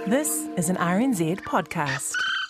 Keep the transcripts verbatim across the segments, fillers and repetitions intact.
This is an R N Z podcast.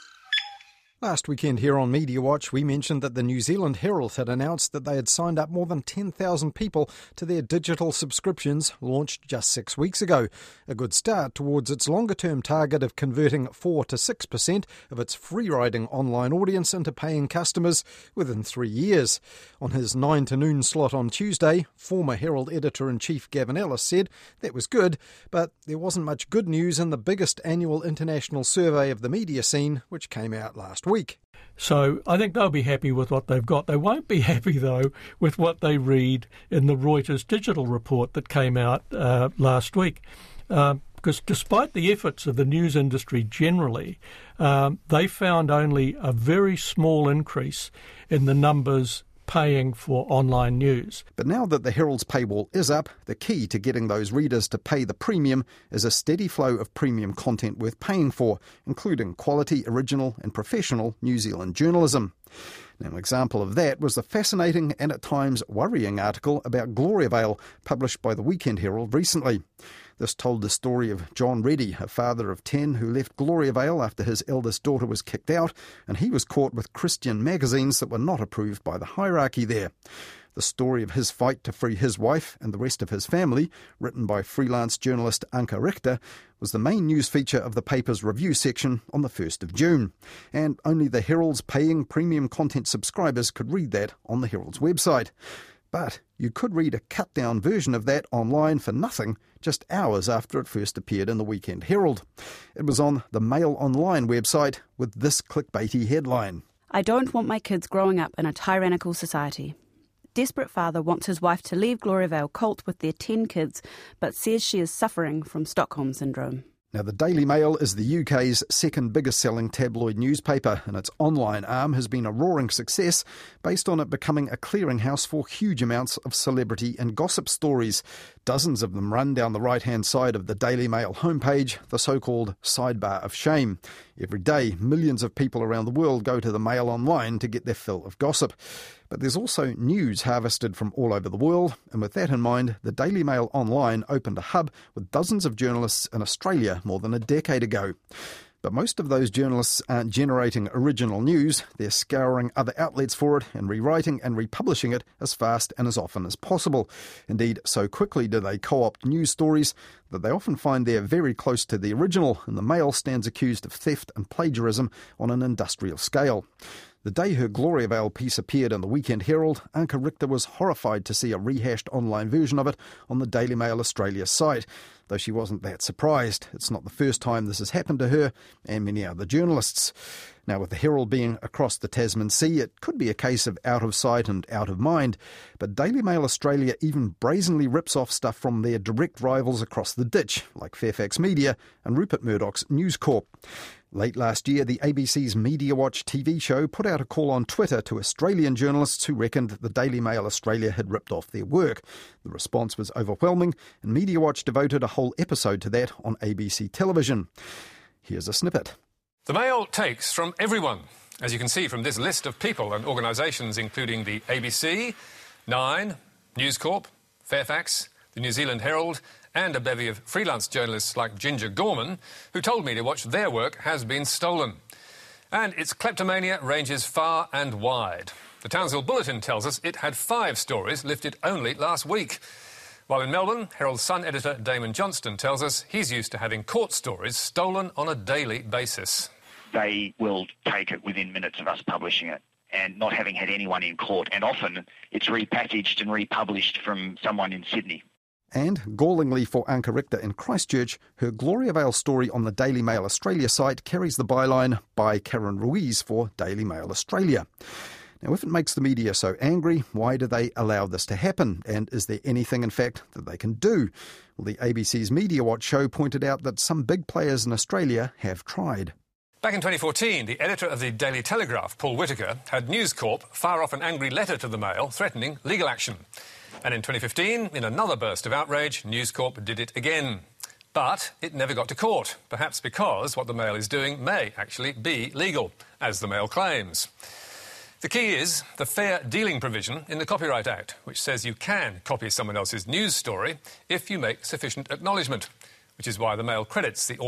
Last weekend here on Media Watch, we mentioned that the New Zealand Herald had announced that they had signed up more than ten thousand people to their digital subscriptions launched just six weeks ago. A good start towards its longer-term target of converting four to six percent of its free-riding online audience into paying customers within three years. On his nine to noon slot on Tuesday, former Herald Editor-in-Chief Gavin Ellis said that was good, but there wasn't much good news in the biggest annual international survey of the media scene, which came out last week. week. So I think they'll be happy with what they've got. They won't be happy, though, with what they read in the Reuters digital report that came out uh, last week. Uh, because despite the efforts of the news industry generally, um, they found only a very small increase in the numbers paying for online news. But now that the Herald's paywall is up, the key to getting those readers to pay the premium is a steady flow of premium content worth paying for, including quality, original and professional New Zealand journalism. Now, an example of that was the fascinating and at times worrying article about Gloriavale published by the Weekend Herald recently. This told the story of John Reddy, a father of ten who left Gloriavale after his eldest daughter was kicked out, and he was caught with Christian magazines that were not approved by the hierarchy there. The story of his fight to free his wife and the rest of his family, written by freelance journalist Anka Richter, was the main news feature of the paper's review section on the first of June. And only the Herald's paying premium content subscribers could read that on the Herald's website. But you could read a cut-down version of that online for nothing just hours after it first appeared in the Weekend Herald. It was on the Mail Online website with this clickbaity headline. I don't want my kids growing up in a tyrannical society. Desperate father wants his wife to leave Gloriavale Colt with their ten kids, but says she is suffering from Stockholm Syndrome. Now, the Daily Mail is the U K's second biggest selling tabloid newspaper, and its online arm has been a roaring success based on it becoming a clearinghouse for huge amounts of celebrity and gossip stories. Dozens of them run down the right-hand side of the Daily Mail homepage, the so-called sidebar of shame. Every day, millions of people around the world go to the Mail Online to get their fill of gossip. But there's also news harvested from all over the world, and with that in mind, the Daily Mail Online opened a hub with dozens of journalists in Australia more than a decade ago. But most of those journalists aren't generating original news. They're scouring other outlets for it and rewriting and republishing it as fast and as often as possible. Indeed, so quickly do they co-opt news stories that they often find they're very close to the original, and the Mail stands accused of theft and plagiarism on an industrial scale. The day her Gloriavale piece appeared in the Weekend Herald, Anka Richter was horrified to see a rehashed online version of it on the Daily Mail Australia site, though she wasn't that surprised. It's not the first time this has happened to her and many other journalists. Now, with the Herald being across the Tasman Sea, it could be a case of out of sight and out of mind, but Daily Mail Australia even brazenly rips off stuff from their direct rivals across the ditch, like Fairfax Media and Rupert Murdoch's News Corp. Late last year, the A B C's Media Watch T V show put out a call on Twitter to Australian journalists who reckoned the Daily Mail Australia had ripped off their work. The response was overwhelming, and Media Watch devoted a whole episode to that on A B C television. Here's a snippet. The Mail takes from everyone, as you can see from this list of people and organisations, including the A B C, Nine, News Corp, Fairfax, the New Zealand Herald, and a bevy of freelance journalists like Ginger Gorman, who told Media Watch their work has been stolen. And its kleptomania ranges far and wide. The Townsville Bulletin tells us it had five stories lifted only last week. While in Melbourne, Herald Sun editor Damon Johnston tells us he's used to having court stories stolen on a daily basis. They will take it within minutes of us publishing it and not having had anyone in court. And often it's repackaged and republished from someone in Sydney. And, gallingly for Anka Richter in Christchurch, her Gloriavale story on the Daily Mail Australia site carries the byline by Karen Ruiz for Daily Mail Australia. Now, if it makes the media so angry, why do they allow this to happen? And is there anything, in fact, that they can do? Well, the A B C's Media Watch show pointed out that some big players in Australia have tried. Back in twenty fourteen, the editor of the Daily Telegraph, Paul Whittaker, had News Corp fire off an angry letter to the Mail threatening legal action. And in twenty fifteen, in another burst of outrage, News Corp did it again. But it never got to court, perhaps because what the Mail is doing may actually be legal, as the Mail claims. The key is the fair dealing provision in the Copyright Act, which says you can copy someone else's news story if you make sufficient acknowledgement, which is why the Mail credits the author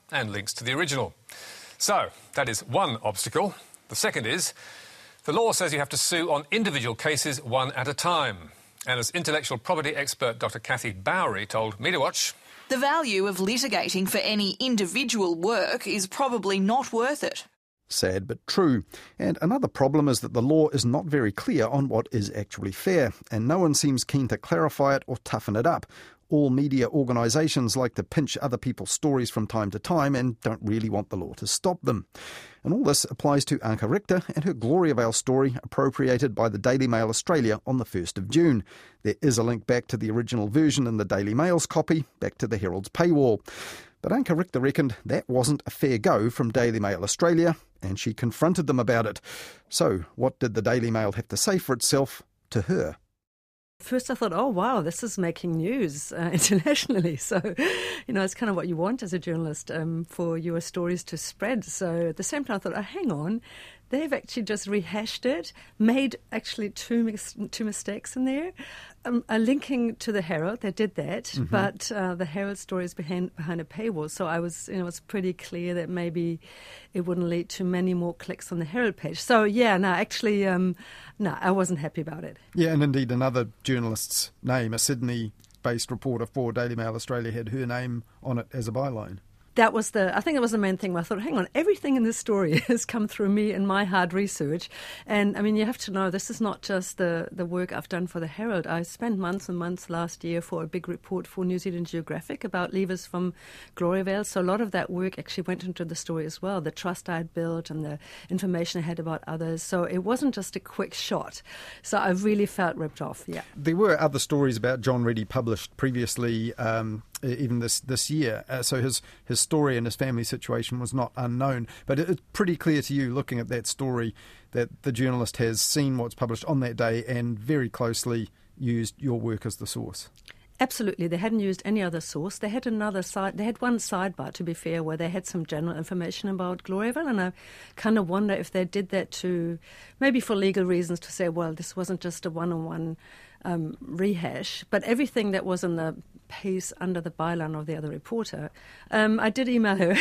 and links to the original. So, that is one obstacle. The second is, the law says you have to sue on individual cases one at a time. And as intellectual property expert Doctor Kathy Bowrey told MediaWatch, the value of litigating for any individual work is probably not worth it. Sad but true. And another problem is that the law is not very clear on what is actually fair, and no one seems keen to clarify it or toughen it up. All media organisations like to pinch other people's stories from time to time and don't really want the law to stop them. And all this applies to Anke Richter and her Gloriavale story appropriated by the Daily Mail Australia on the first of June. There is a link back to the original version in the Daily Mail's copy, back to the Herald's paywall. But Anke Richter reckoned that wasn't a fair go from Daily Mail Australia, and she confronted them about it. So what did the Daily Mail have to say for itself to her? First I thought, oh wow, this is making news uh, internationally. So, you know, it's kind of what you want as a journalist, um, for your stories to spread. So at the same time I thought, oh, hang on, they've actually just rehashed it, made actually two mis- two mistakes in there. Um, uh, linking to the Herald, they did that, mm-hmm. but uh, the Herald story is behind, behind a paywall. So I was, you know, it was pretty clear that maybe it wouldn't lead to many more clicks on the Herald page. So yeah, no, actually, um, no, I wasn't happy about it. Yeah, and indeed another journalist's name, a Sydney-based reporter for Daily Mail Australia, had her name on it as a byline. That was the, I think it was the main thing where I thought, hang on, everything in this story has come through me and my hard research. And I mean, you have to know, this is not just the, the work I've done for the Herald. I spent months and months last year for a big report for New Zealand Geographic about leavers from Gloriavale. So a lot of that work actually went into the story as well, the trust I had built and the information I had about others. So it wasn't just a quick shot. So I really felt ripped off, yeah. There were other stories about John Reddy published previously, um, even this this year. Uh, so his his story and his family situation was not unknown. But it's pretty clear to you, looking at that story, that the journalist has seen what's published on that day and very closely used your work as the source. Absolutely. They hadn't used any other source. They had another side. They had one sidebar, to be fair, where they had some general information about Gloriavale, and I kind of wonder if they did that to, maybe for legal reasons, to say, well, this wasn't just a one-on-one um, rehash, but everything that was in the piece under the byline of the other reporter. Um, I did email her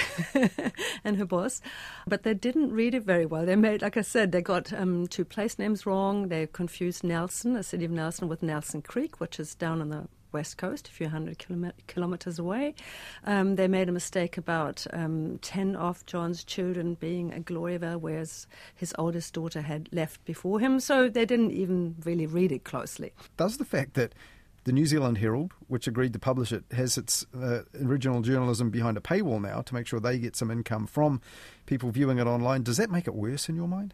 and her boss, but they didn't read it very well. They made, like I said, they got um, two place names wrong. They confused Nelson, the city of Nelson, with Nelson Creek, which is down on the west coast, a few hundred kilom- kilometres away. Um, they made a mistake about um, ten of John's children being at Gloriavale, whereas his oldest daughter had left before him. So they didn't even really read it closely. Does the fact that the New Zealand Herald, which agreed to publish it, has its uh, original journalism behind a paywall now to make sure they get some income from people viewing it online, does that make it worse in your mind?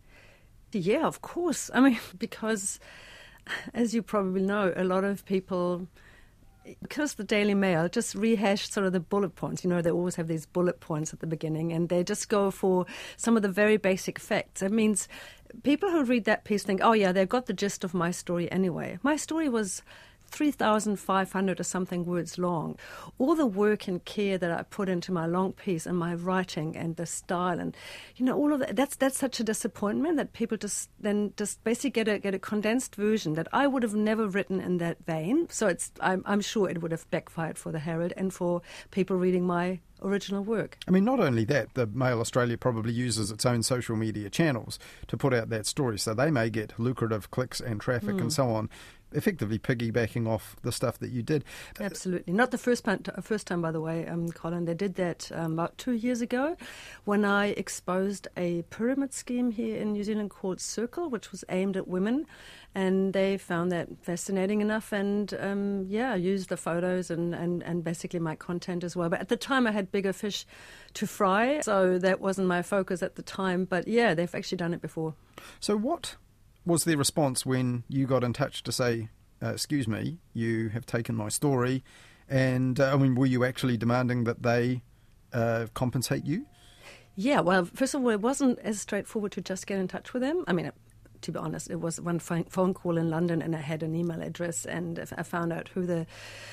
Yeah, of course. I mean, because, as you probably know, a lot of people, because the Daily Mail just rehashed sort of the bullet points. You know, they always have these bullet points at the beginning, and they just go for some of the very basic facts. It means people who read that piece think, oh yeah, they've got the gist of my story anyway. My story was three thousand five hundred or something words long. All the work and care that I put into my long piece and my writing and the style and, you know, all of that, that's that's such a disappointment that people just then just basically get a get a condensed version that I would have never written in that vein. So it's I'm, I'm sure it would have backfired for the Herald and for people reading my original work. I mean, not only that, the Mail Australia probably uses its own social media channels to put out that story, so they may get lucrative clicks and traffic mm. and so on, effectively piggybacking off the stuff that you did. Absolutely. Not the first time, first time by the way, um, Colin. They did that um, about two years ago when I exposed a pyramid scheme here in New Zealand called Circle, which was aimed at women. And they found that fascinating enough and, um, yeah, used the photos and, and, and basically my content as well. But at the time I had bigger fish to fry, so that wasn't my focus at the time. But, yeah, they've actually done it before. So what was their response when you got in touch to say, uh, excuse me, you have taken my story, and uh, I mean, were you actually demanding that they uh, compensate you? Yeah, well, first of all, it wasn't as straightforward to just get in touch with them. I mean, to be honest, it was one phone call in London and I had an email address and I found out who the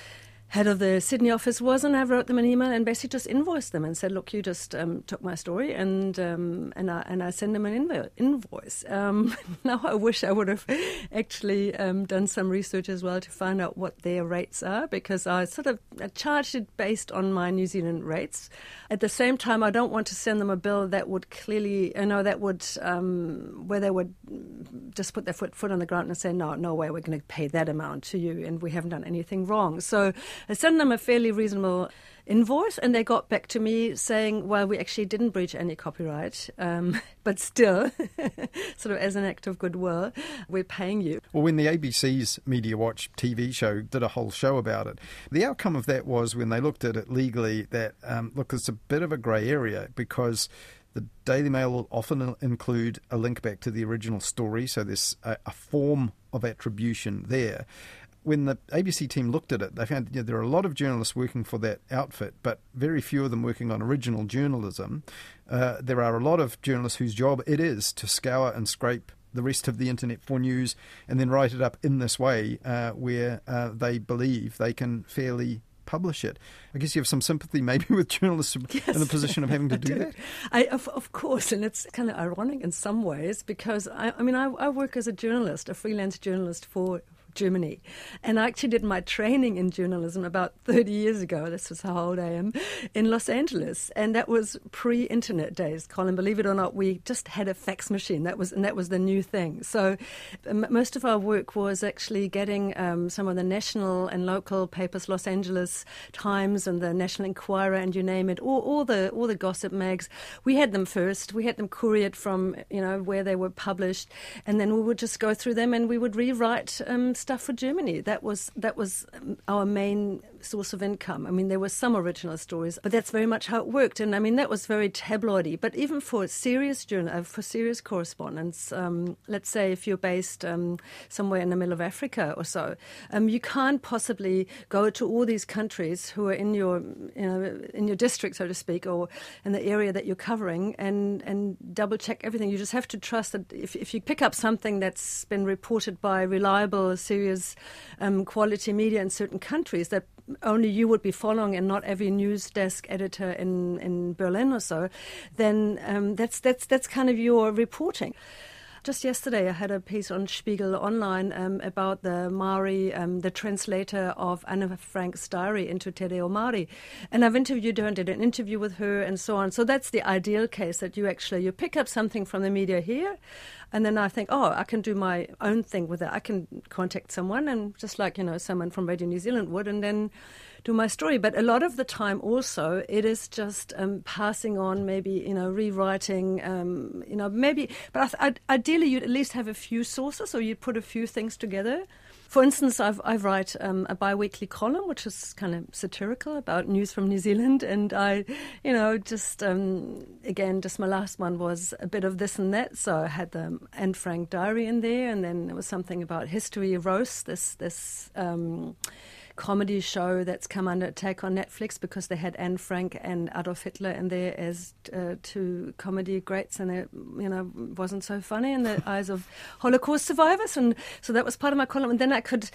head of the Sydney office was, and I wrote them an email and basically just invoiced them and said, look, you just um, took my story, and um, and I and I send them an invo- invoice. Um, now I wish I would have actually um, done some research as well to find out what their rates are, because I sort of charged it based on my New Zealand rates. At the same time, I don't want to send them a bill that would clearly, you know, that would, um, where they would just put their foot, foot on the ground and say, no, no way, we're going to pay that amount to you, and we haven't done anything wrong. So I sent them a fairly reasonable invoice, and they got back to me saying, well, we actually didn't breach any copyright, um, but still, sort of as an act of goodwill, we're paying you. Well, when the A B C's Media Watch T V show did a whole show about it, the outcome of that was, when they looked at it legally, that, um, look, it's a bit of a grey area, because the Daily Mail will often include a link back to the original story, so there's a, a form of attribution there. When the A B C team looked at it, they found you know, there are a lot of journalists working for that outfit, but very few of them working on original journalism. Uh, there are a lot of journalists whose job it is to scour and scrape the rest of the internet for news and then write it up in this way uh, where uh, they believe they can fairly publish it. I guess you have some sympathy maybe with journalists yes, in the position of having to do, do that. I, of, of course, and it's kind of ironic in some ways, because I, I mean, I, I work as a journalist, a freelance journalist for Germany. And I actually did my training in journalism about thirty years ago, this is how old I am, in Los Angeles. And that was pre-internet days, Colin. Believe it or not, we just had a fax machine. That was, and that was the new thing. So m- most of our work was actually getting um, some of the national and local papers, Los Angeles Times and the National Enquirer, and you name it, all, all the all the gossip mags. We had them first. We had them couriered from, you know, where they were published. And then we would just go through them and we would rewrite um, stuff for Germany. That was that was our main source of income. I mean, there were some original stories, but that's very much how it worked. And I mean, that was very tabloidy. But even for serious journal, for serious correspondence, um, let's say if you're based um, somewhere in the middle of Africa or so, um, you can't possibly go to all these countries who are in your, you know, in your district, so to speak, or in the area that you're covering, and and double check everything. You just have to trust that if if you pick up something that's been reported by reliable, serious, um, quality media in certain countries, that only you would be following and not every news desk editor in, in Berlin or so, then um, that's that's that's kind of your reporting. Just yesterday, I had a piece on Spiegel Online um, about the Mari, um, the translator of Anne Frank's diary into Te Reo Māori. And I've interviewed her and did an interview with her and so on. So that's the ideal case, that you actually, you pick up something from the media here, and then I think, oh, I can do my own thing with it. I can contact someone, and just like, you know, someone from Radio New Zealand would, and then do my story. But a lot of the time also, it is just um, passing on, maybe, you know, rewriting, um, you know, maybe, but I th- ideally you'd at least have a few sources, or you'd put a few things together. For instance, I've, I write um, a bi-weekly column, which is kind of satirical, about news from New Zealand. And I, you know, just, um, again, just my last one was a bit of this and that. So I had the Anne Frank diary in there, and then there was something about History Roast, this, this, um, comedy show that's come under attack on Netflix because they had Anne Frank and Adolf Hitler in there as uh, two comedy greats, and it, you know, wasn't so funny in the eyes of Holocaust survivors. And so that was part of my column. And then I could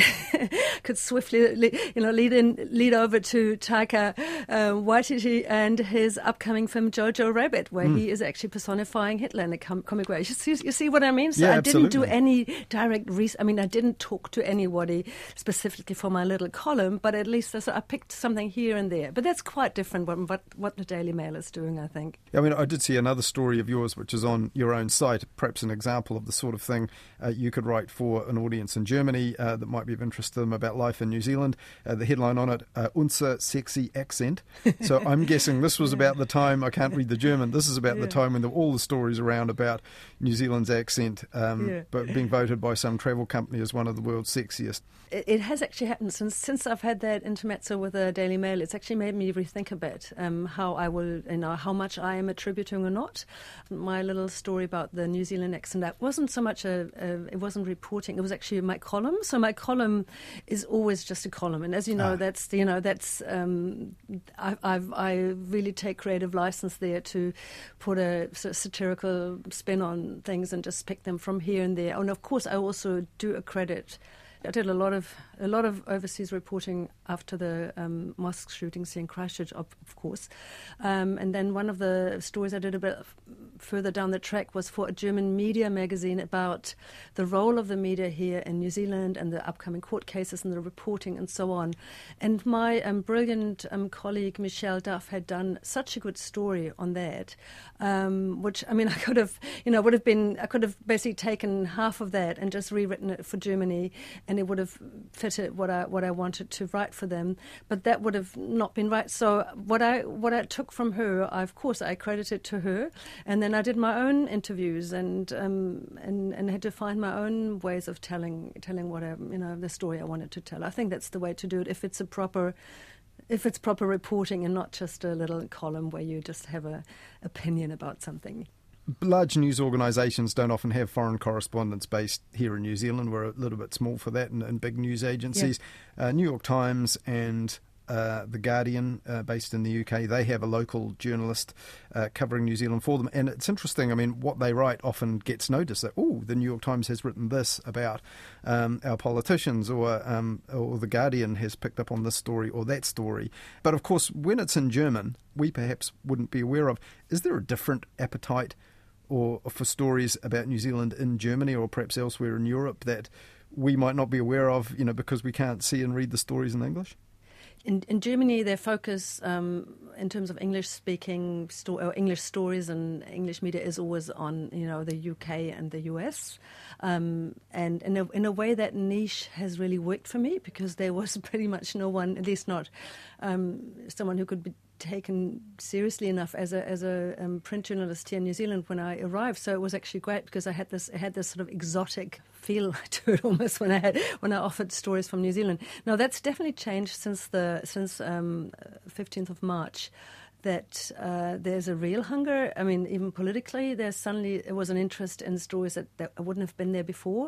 could swiftly, you know, lead in lead over to Taika uh, Waititi and his upcoming film Jojo Rabbit, where mm. he is actually personifying Hitler in a com- comic way. You see, you see what I mean? So yeah, I didn't absolutely. do any direct research. I mean, I didn't talk to anybody specifically for my little column, but at least I picked something here and there. But that's quite different from what, what the Daily Mail is doing, I think. I mean, I did see another story of yours, which is on your own site, perhaps an example of the sort of thing uh, you could write for an audience in Germany uh, that might be of interest to them about life in New Zealand. Uh, the headline on it, uh, Unser sexy accent. So I'm guessing this was yeah. about the time, I can't read the German, this is about yeah. the time when there were all the stories around about New Zealand's accent, um, yeah. but being voted by some travel company as one of the world's sexiest. It, it has actually happened since since I've had that intermezzo with the Daily Mail. It's actually made me rethink a bit um, how I will, you know, how much I am attributing or not. My little story about the New Zealand accent, that wasn't so much a, a it wasn't reporting. It was actually my column. So my column is always just a column, and as you know, ah. that's you know that's um, I I've, I really take creative license there to put a sort of satirical spin on things and just pick them from here and there. And of course, I also do accredit I did a lot of a lot of overseas reporting after the um, mosque shootings here in Christchurch, of, of course. Um, and then one of the stories I did a bit further down the track was for a German media magazine about the role of the media here in New Zealand and the upcoming court cases and the reporting and so on. And my um, brilliant um, colleague Michelle Duff had done such a good story on that, um, which I mean I could have, you know, would have been I could have basically taken half of that and just rewritten it for Germany. And it would have fitted what I what I wanted to write for them, but that would have not been right. So what I what I took from her, I, of course, I credited to her, and then I did my own interviews and um, and and had to find my own ways of telling telling what I, you know, the story I wanted to tell. I think that's the way to do it if it's a proper. If it's proper reporting and not just a little column where you just have an opinion about something. Large news organisations don't often have foreign correspondents based here in New Zealand. We're a little bit small for that, and, and big news agencies. Yeah. Uh, New York Times and uh, The Guardian, uh, based in the U K, they have a local journalist uh, covering New Zealand for them. And it's interesting, I mean, what they write often gets noticed. That, oh, the New York Times has written this about um, our politicians, or, um, or The Guardian has picked up on this story or that story. But of course, when it's in German, we perhaps wouldn't be aware of. Is there a different appetite or for stories about New Zealand in Germany or perhaps elsewhere in Europe that we might not be aware of, you know, because we can't see and read the stories in English? In, in Germany, their focus um, in terms of English-speaking sto- or English stories and English media is always on, you know, the U K and the U S. Um, and in a, in a way, that niche has really worked for me because there was pretty much no one, at least not um, someone who could be taken seriously enough as a as a um, print journalist here in New Zealand when I arrived. So it was actually great because I had this I had this sort of exotic feel to it almost when I had when I offered stories from New Zealand. Now that's definitely changed since the since um, fifteenth of March. That uh, there's a real hunger. I mean, even politically, there's suddenly there was an interest in stories that, that wouldn't have been there before.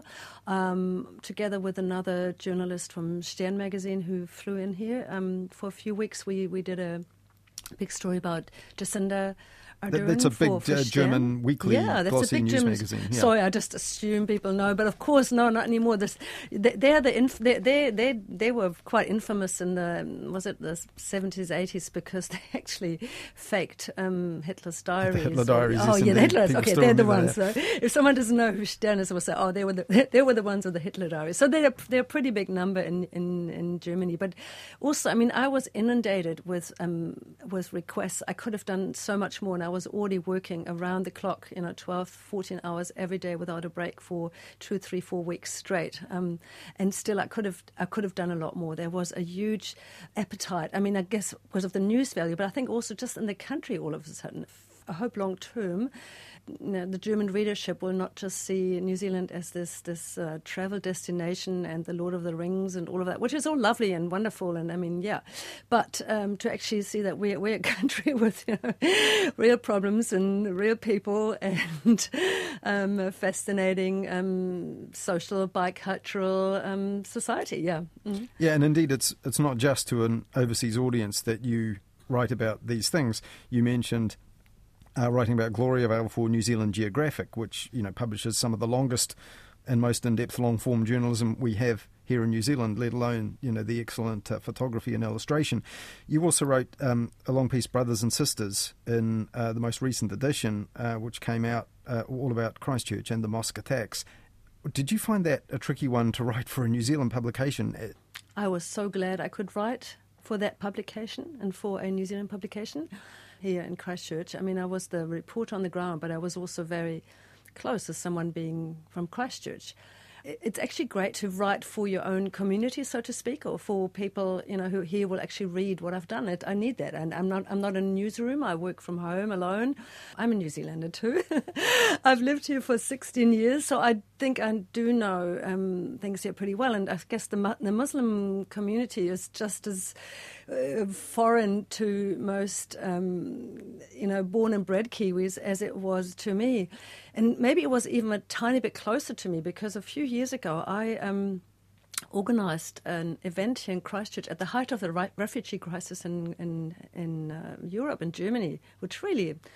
Um, together with another journalist from Stern magazine who flew in here um, for a few weeks, we we did a big story about Jacinda Ardern. That's a big for, for uh, German weekly yeah, that's glossy a big news German, magazine. Yeah. Sorry, I just assume people know, but of course, no, not anymore. This, they, they're the inf- they, they they they were quite infamous in the was it the seventies, eighties because they actually faked um, Hitler's diaries. The Hitler diaries. Oh yes, yeah, the Hitler's. People Okay, still they're the remember ones. that. So if someone doesn't know who Stern is, will say, oh, they were the they were the ones with the Hitler diaries. So they're they're a pretty big number in, in, in Germany. But also, I mean, I was inundated with um, with requests. I could have done so much more, and I was already working around the clock, you know, twelve, fourteen hours every day without a break for two, three, four weeks straight. Um, and still, I could have I could have done a lot more. There was a huge appetite. I mean, I guess because of the news value, but I think also just in the country all of a sudden. I hope long term, you know, the German readership will not just see New Zealand as this this uh, travel destination and the Lord of the Rings and all of that, which is all lovely and wonderful. And I mean, yeah, but um, to actually see that we're, we're a country with, you know, real problems and real people and um, a fascinating um, social, bicultural um, society. Yeah. Mm-hmm. Yeah, and indeed, it's it's not just to an overseas audience that you write about these things. You mentioned Uh, writing about Gloria Vale for New Zealand Geographic, which, you know, publishes some of the longest and most in-depth long-form journalism we have here in New Zealand, let alone, you know, the excellent uh, photography and illustration. You also wrote um, a long piece, Brothers and Sisters, in uh, the most recent edition, uh, which came out uh, all about Christchurch and the mosque attacks. Did you find that a tricky one to write for a New Zealand publication? I was so glad I could write for that publication and for a New Zealand publication here in Christchurch. I mean, I was the reporter on the ground, but I was also very close as someone being from Christchurch. It's actually great to write for your own community, so to speak, or for people, you know, who here will actually read what I've done. It I need that, and I'm not. I'm not in a newsroom. I work from home alone. I'm a New Zealander too. I've lived here for sixteen years, so I think I do know um, things here pretty well. And I guess the the Muslim community is just as uh, foreign to most, um, you know, born and bred Kiwis as it was to me. And maybe it was even a tiny bit closer to me because a few years ago I um, organised an event here in Christchurch at the height of the refugee crisis in in, in uh, Europe and Germany, which really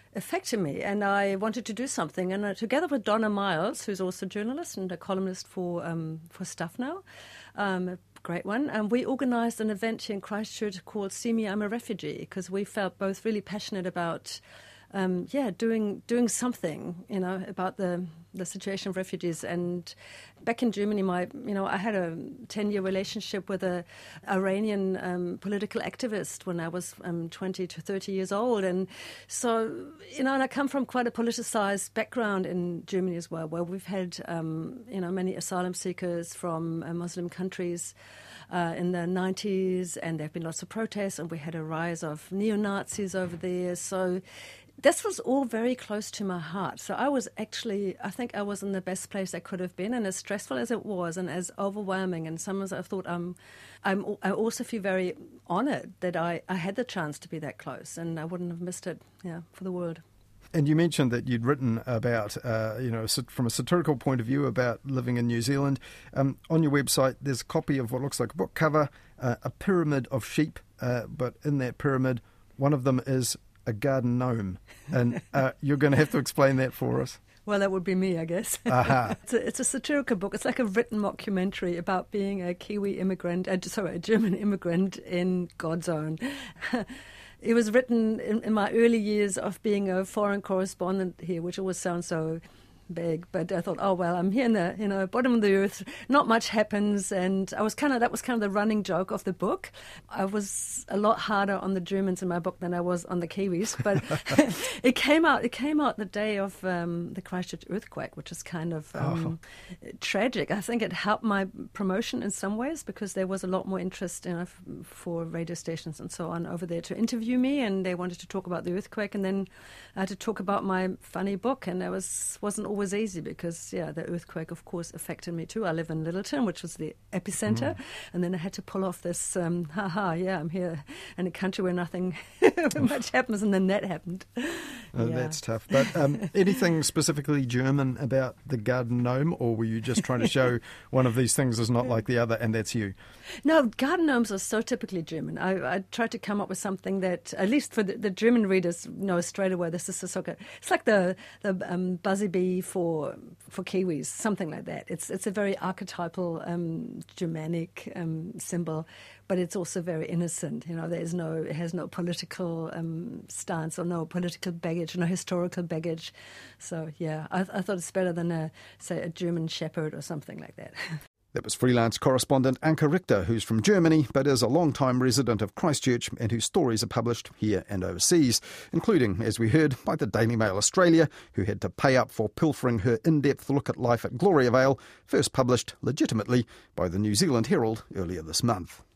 affected me, and I wanted to do something. And uh, together with Donna Miles, who's also a journalist and a columnist for um, for Stuff Now, um, a great one, and we organised an event here in Christchurch called See Me, I'm a Refugee, because we felt both really passionate about Um, yeah, doing doing something, you know, about the the situation of refugees. And back in Germany, my you know, I had a ten-year relationship with a Iranian um, political activist when I was um, twenty to thirty years old, and so you know, and I come from quite a politicized background in Germany as well, where we've had um, you know, many asylum seekers from uh, Muslim countries. Uh, in the nineties, and there have been lots of protests, and we had a rise of neo-Nazis over there. So this was all very close to my heart. So I was actually, I think I was in the best place I could have been, and as stressful as it was, and as overwhelming, and sometimes I thought I'm, I'm, I also feel very honoured that I, I had the chance to be that close, and I wouldn't have missed it, yeah, for the world. And you mentioned that you'd written about, uh, you know, from a satirical point of view about living in New Zealand. Um, on your website, there's a copy of what looks like a book cover, uh, a pyramid of sheep, uh, but in that pyramid, one of them is a garden gnome. And uh, you're going to have to explain that for us. Well, that would be me, I guess. Uh-huh. it's, a, it's a satirical book. It's like a written mockumentary about being a Kiwi immigrant, uh, sorry, a German immigrant in God's own. It was written in, in my early years of being a foreign correspondent here, which always sounds so big, but I thought, oh well, I'm here in the you know bottom of the earth. Not much happens, and I was kind of that was kind of the running joke of the book. I was a lot harder on the Germans in my book than I was on the Kiwis, but it came out. It came out the day of um, the Christchurch earthquake, which is kind of um, oh. tragic. I think it helped my promotion in some ways because there was a lot more interest, you know, f- for radio stations and so on over there to interview me, and they wanted to talk about the earthquake, and then I had to talk about my funny book, and it was wasn't always was easy because, yeah, the earthquake, of course, affected me too. I live in Littleton, which was the epicenter, mm. and then I had to pull off this, um, ha-ha, yeah, I'm here in a country where nothing much happens, and then that happened. Oh, yeah. That's tough. But um, anything specifically German about the garden gnome, or were you just trying to show one of these things is not like the other, and that's you? No, garden gnomes are so typically German. I, I tried to come up with something that, at least for the, the German readers, know straight away this is a soccer. It's like the the um, buzzy bee for for Kiwis, something like that. It's it's a very archetypal um, Germanic um, symbol, but it's also very innocent. You know, there's no it has no political um, stance or no political baggage, no historical baggage. So yeah, I, I thought it's better than a say a German shepherd or something like that. That was freelance correspondent Anke Richter, who's from Germany but is a long-time resident of Christchurch and whose stories are published here and overseas, including, as we heard, by the Daily Mail Australia, who had to pay up for pilfering her in-depth look at life at Gloriavale, first published legitimately by the New Zealand Herald earlier this month.